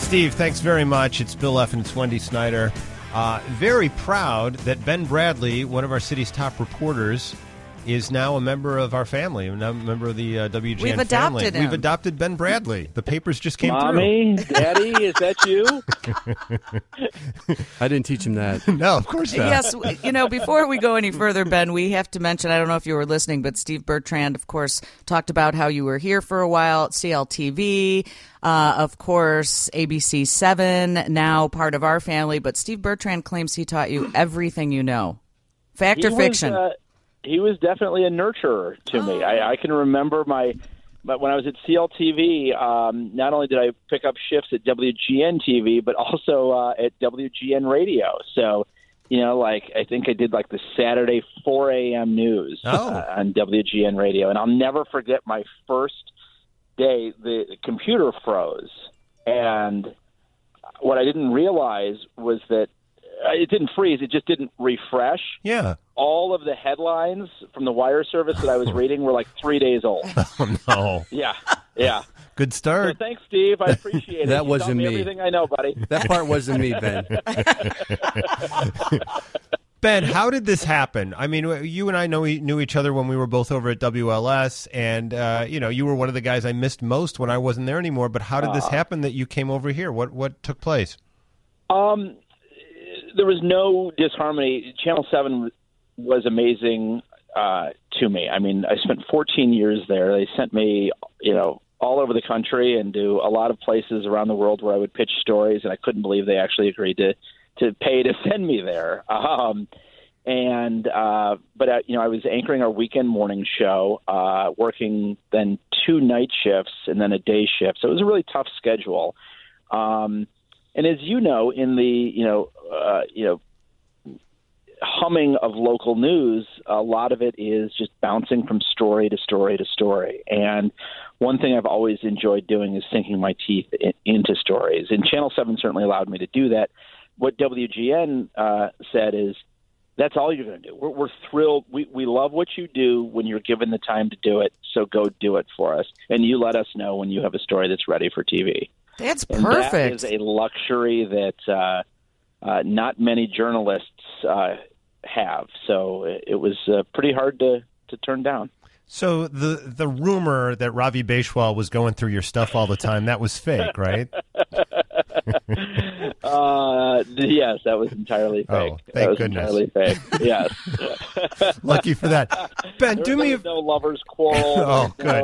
Steve, thanks very much. It's Bill F. and it's Wendy Snyder. Very proud that Ben Bradley, one of our city's top reporters, is now a member of our family, a member of the WGN We've adopted family. him. We've adopted Ben Bradley. The papers just came Mommy, Daddy, is that you? I didn't teach him that. No, of course not. Yes, before we go any further, Ben, we have to mention, I don't know if you were listening, but Steve Bertrand, of course, talked about how you were here for a while at CLTV, of course, ABC 7, now part of our family, but Steve Bertrand claims he taught you everything you know. Fact or fiction? He was definitely a nurturer to me. I can remember when I was at CLTV, not only did I pick up shifts at WGN TV, but also at WGN Radio. So, I think I did the Saturday 4 a.m. news on WGN Radio. And I'll never forget my first day, the computer froze. And what I didn't realize was that it didn't freeze. It just didn't refresh. Yeah. All of the headlines from the wire service that I was reading were 3 days old. Oh, no. Yeah. Good start. So thanks, Steve. I appreciate it. That You wasn't taught me me. everything I know, buddy. That part wasn't me, Ben. Ben, how did this happen? I mean, you and I knew each other when we were both over at WLS, and you were one of the guys I missed most when I wasn't there anymore. But how did this happen that you came over here? What took place? There was no disharmony. Channel 7 was amazing to me. I mean, I spent 14 years there. They sent me, all over the country and to a lot of places around the world where I would pitch stories, and I couldn't believe they actually agreed to pay to send me there. But I was anchoring our weekend morning show, working then 2 night shifts and then a day shift. So it was a really tough schedule. And as you know, in the humming of local news, a lot of it is just bouncing from story to story to story. And one thing I've always enjoyed doing is sinking my teeth into stories. And Channel 7 certainly allowed me to do that. What WGN said is, that's all you're going to do. We're thrilled. We love what you do when you're given the time to do it, so go do it for us. And you let us know when you have a story that's ready for TV. That's and perfect. That is a luxury that not many journalists have. So it was pretty hard to turn down. So the rumor that Ravi Beshwal was going through your stuff all the time, that was fake, right? Yes, that was entirely fake. Oh, thank goodness. Entirely fake. Yes. Lucky for that. Ben, do me a no lovers quarrel. Oh, good.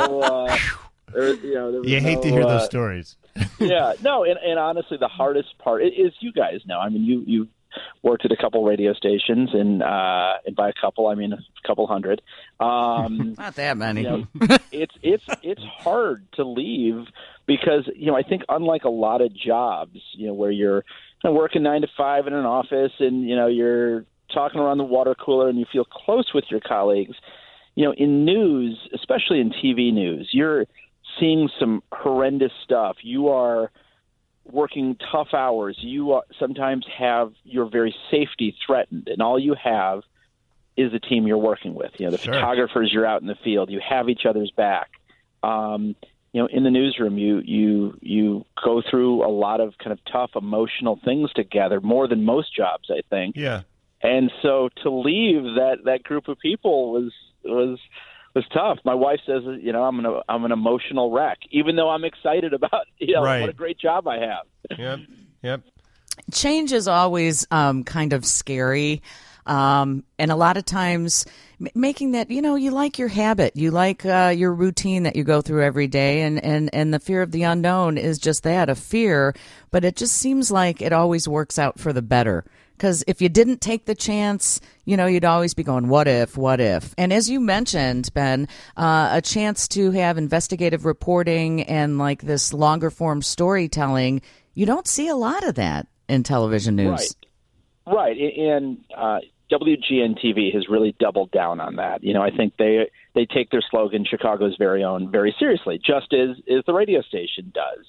You hate to hear those stories. Yeah, no, and honestly, the hardest part is you guys know. I mean, you worked at a couple radio stations, and by a couple, I mean a couple hundred. Not that many. It's hard to leave because I think unlike a lot of jobs, where you're working 9 to 5 in an office, and you're talking around the water cooler, and you feel close with your colleagues. In news, especially in TV news, you're seeing some horrendous stuff. You are working tough hours. You sometimes have your very safety threatened, and all you have is the team you're working with. The photographers, you're out in the field. You have each other's back. In the newsroom, you go through a lot of kind of tough emotional things together, more than most jobs, I think. Yeah. And so to leave that group of people was tough. My wife says, I'm an emotional wreck, even though I'm excited about, Right. what a great job I have. Yep. Change is always kind of scary. And a lot of times making that, you like your habit, you like your routine that you go through every day. And the fear of the unknown is just that, a fear. But it just seems like it always works out for the better. Because if you didn't take the chance, you'd always be going, what if? And as you mentioned, Ben, a chance to have investigative reporting and this longer form storytelling, you don't see a lot of that in television news. Right. And WGN TV has really doubled down on that. I think they take their slogan, Chicago's very own, very seriously, just as the radio station does.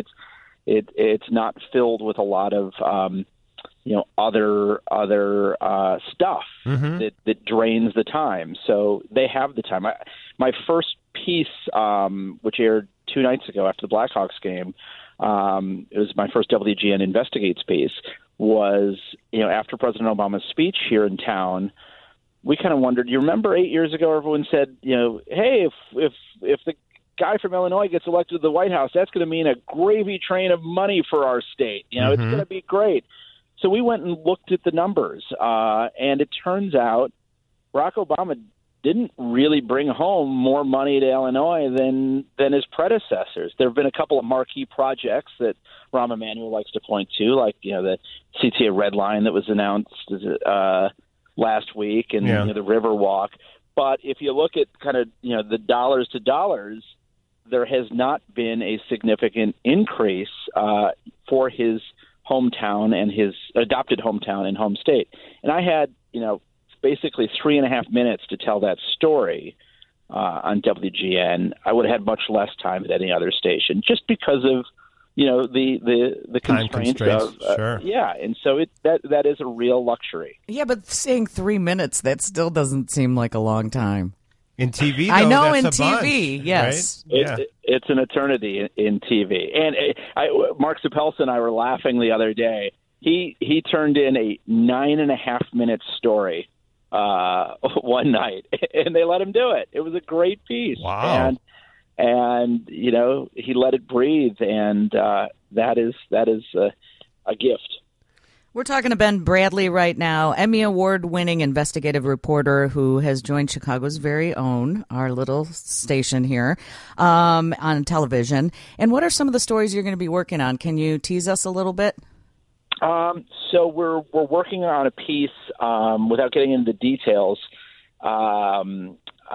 It's not filled with a lot of other stuff that drains the time. So they have the time. My first piece, which aired 2 nights ago after the Blackhawks game, it was my first WGN Investigates piece, was, after President Obama's speech here in town, we kind of wondered, you remember 8 years ago, everyone said, hey, if the guy from Illinois gets elected to the White House, that's going to mean a gravy train of money for our state. It's going to be great. So we went and looked at the numbers, and it turns out Barack Obama didn't really bring home more money to Illinois than his predecessors. There have been a couple of marquee projects that Rahm Emanuel likes to point to, like the CTA Red Line that was announced last week, and the Riverwalk. But if you look at kind of the dollars to dollars, there has not been a significant increase for his hometown and his adopted hometown and home state. And I had basically 3.5 minutes to tell that story on WGN. I would have had much less time at any other station, just because of the constraints of sure. And so that is a real luxury. Yeah, but saying 3 minutes, that still doesn't seem like a long time. In TV, though, I know that's in a TV, bunch, yes. Right? It's an eternity in TV. And Mark Zapelsa and I were laughing the other day. He turned in a 9.5 minute story one night, and they let him do it. It was a great piece. Wow. And he let it breathe, and that is a gift. We're talking to Ben Bradley right now, Emmy Award-winning investigative reporter who has joined Chicago's very own, our little station here, on television. And what are some of the stories you're going to be working on? Can you tease us a little bit? So we're working on a piece, without getting into the details, on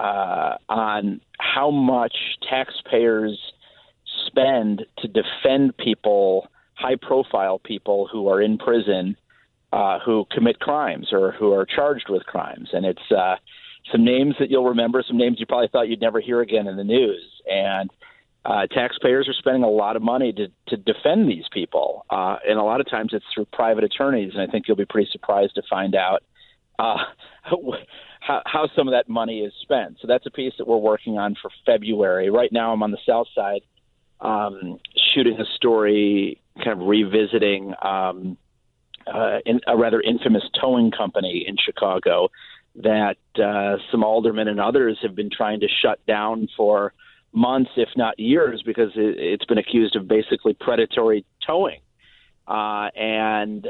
how much taxpayers spend to defend people, high-profile people who are in prison, who commit crimes or who are charged with crimes. And it's some names that you'll remember, some names you probably thought you'd never hear again in the news. And taxpayers are spending a lot of money to defend these people. And a lot of times it's through private attorneys. And I think you'll be pretty surprised to find out how some of that money is spent. So that's a piece that we're working on for February. Right now I'm on the South Side shooting a story kind of revisiting in a rather infamous towing company in Chicago that some aldermen and others have been trying to shut down for months, if not years, because it's been accused of basically predatory towing. And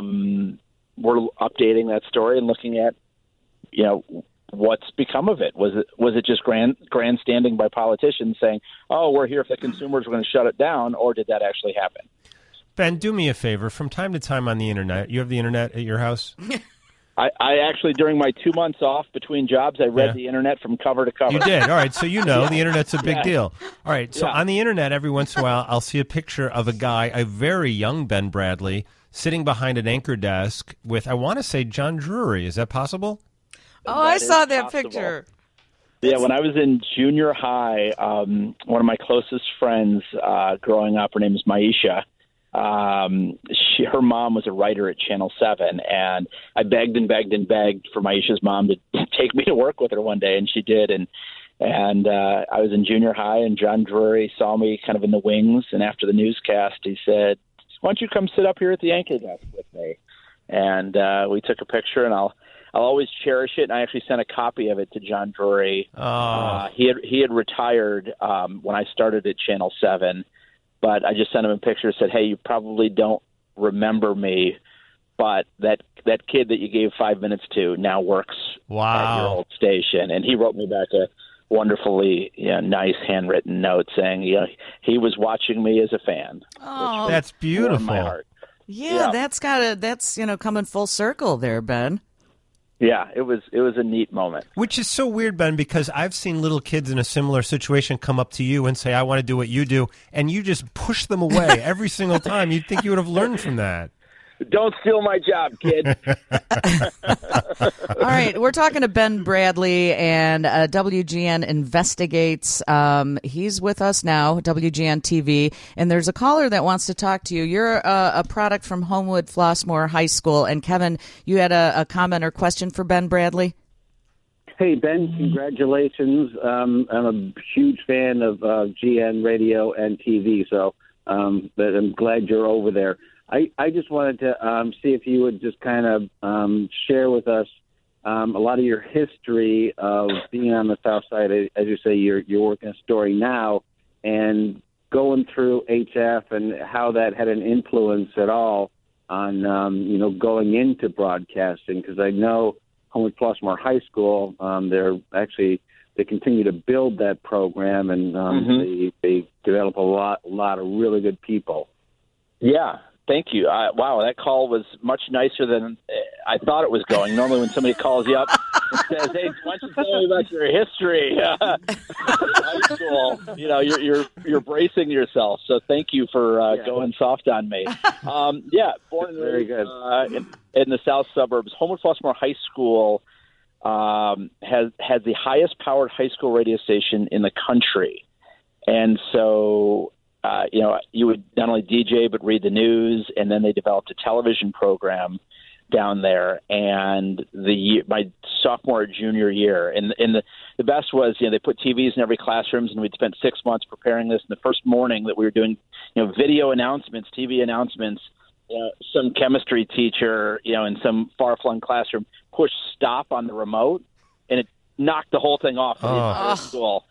we're updating that story and looking at, what's become of it. Was it just grandstanding by politicians saying, "Oh, we're here if the consumers are going to shut it down," or did that actually happen? Ben, do me a favor. From time to time on the internet, you have the internet at your house? I actually, during my 2 months off between jobs, I read the internet from cover to cover. You did. All right. So the internet's a big deal. All right. So on the internet, every once in a while, I'll see a picture of a guy, a very young Ben Bradley, sitting behind an anchor desk with, I want to say, John Drury. Is that possible? Oh, I saw that picture. Yeah, when I was in junior high, one of my closest friends growing up, her name is Maisha. Her mom was a writer at Channel 7, and I begged and begged and begged for Maisha's mom to take me to work with her one day, and she did. And I was in junior high, and John Drury saw me kind of in the wings, and after the newscast, he said, "Why don't you come sit up here at the anchor desk with me?" And we took a picture, and I'll always cherish it. And I actually sent a copy of it to John Drury. He had retired when I started at Channel 7, but I just sent him a picture and said, "Hey, you probably don't remember me, but that kid that you gave 5 minutes to now works at your old station." And he wrote me back a wonderfully nice handwritten note saying he was watching me as a fan. Oh, that's beautiful. My heart. Yeah, that's coming full circle there, Ben. Yeah, it was a neat moment. Which is so weird, Ben, because I've seen little kids in a similar situation come up to you and say, "I want to do what you do," and you just push them away every single time. You'd think you would have learned from that. Don't steal my job, kid. All right, we're talking to Ben Bradley, and WGN Investigates. He's with us now, WGN TV, and there's a caller that wants to talk to you. You're a product from Homewood Flossmoor High School, and Kevin, you had a comment or question for Ben Bradley? Hey, Ben, congratulations. I'm a huge fan of GN radio and TV, so but I'm glad you're over there. I just wanted to see if you would just kind of share with us a lot of your history of being on the South Side. As you say, you're working a story now, and going through HF and how that had an influence at all on going into broadcasting. Because I know Homewood Flossmoor High School, they continue to build that program, and they develop a lot of really good people. Yeah. Thank you. Wow, that call was much nicer than I thought it was going. Normally when somebody calls you up and says, hey, why don't you tell me about your history? High school, you're bracing yourself. So thank you for going soft on me. Born and Very raised good. In the south suburbs. Homewood Flossmoor High School has the highest powered high school radio station in the country. And so you would not only DJ but read the news, and then they developed a television program down there. And my sophomore or junior year, and the best was, they put TVs in every classroom, and we'd spent 6 months preparing this. And the first morning that we were doing, video announcements, TV announcements, some chemistry teacher, in some far-flung classroom pushed stop on the remote, and it knocked the whole thing off the entire school.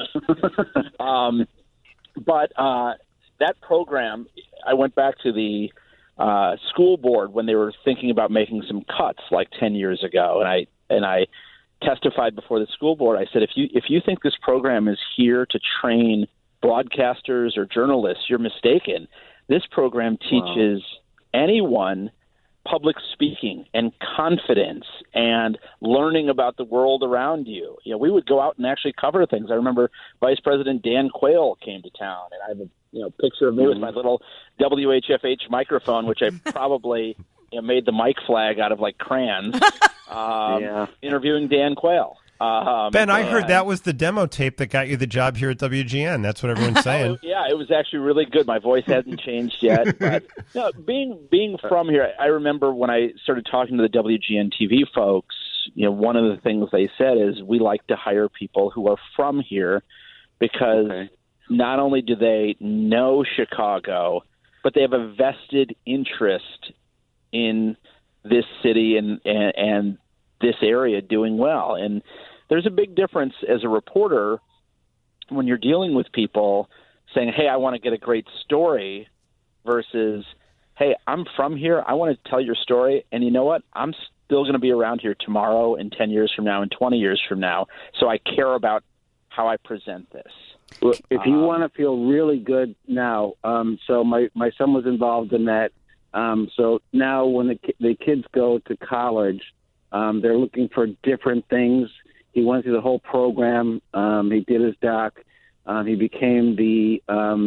Yeah. But that program, I went back to the school board when they were thinking about making some cuts like 10 years ago, and I testified before the school board. I said, if you think this program is here to train broadcasters or journalists, you're mistaken. This program teaches anyone public speaking and confidence and learning about the world around you. We would go out and actually cover things. I remember Vice President Dan Quayle came to town, and I have a picture of me with my little WHFH microphone, which I probably made the mic flag out of like crayons, interviewing Dan Quayle. Ben, I heard that was the demo tape that got you the job here at WGN. That's what everyone's saying. It was actually really good. My voice hasn't changed yet. But being from here, I remember when I started talking to the WGN TV folks, one of the things they said is we like to hire people who are from here because not only do they know Chicago, but they have a vested interest in this city and this area doing well. And there's a big difference as a reporter when you're dealing with people saying, hey, I want to get a great story versus, hey, I'm from here. I want to tell your story. And you know what? I'm still going to be around here tomorrow and 10 years from now and 20 years from now. So I care about how I present this. Well, if you want to feel really good now, so my son was involved in that. So now when the kids go to college, they're looking for different things. He went through the whole program. He did his doc. He became the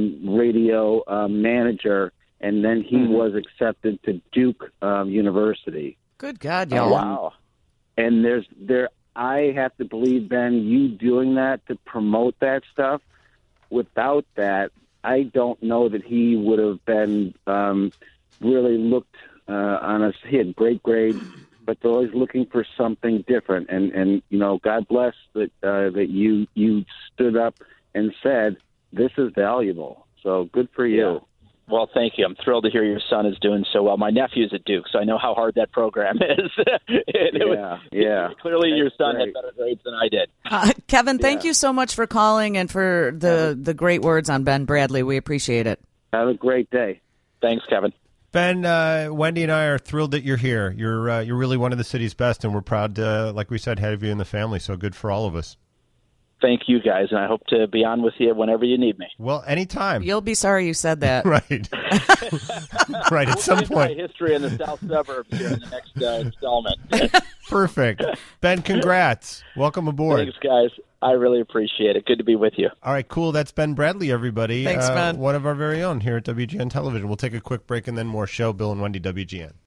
radio manager, and then he was accepted to Duke University. Good God, y'all. Wow. And I have to believe, Ben, you doing that to promote that stuff. Without that, I don't know that he would have been really looked on us. He had great grades, but they're always looking for something different. And God bless that you stood up and said, this is valuable. So good for you. Yeah. Well, thank you. I'm thrilled to hear your son is doing so well. My nephew's at Duke, so I know how hard that program is. Clearly your son had better grades than I did. Kevin, thank you so much for calling and for the great words on Ben Bradley. We appreciate it. Have a great day. Thanks, Kevin. Ben, Wendy and I are thrilled that you're here. You're really one of the city's best, and we're proud to, like we said, have you in the family. So good for all of us. Thank you, guys, and I hope to be on with you whenever you need me. Well, anytime. You'll be sorry you said that. Right. Right, at some point. My history in the south suburbs here in the next installment. Perfect. Ben, congrats. Welcome aboard. Thanks, guys. I really appreciate it. Good to be with you. All right, cool. That's Ben Bradley, everybody. Thanks, Ben. One of our very own here at WGN Television. We'll take a quick break and then more show. Bill and Wendy, WGN.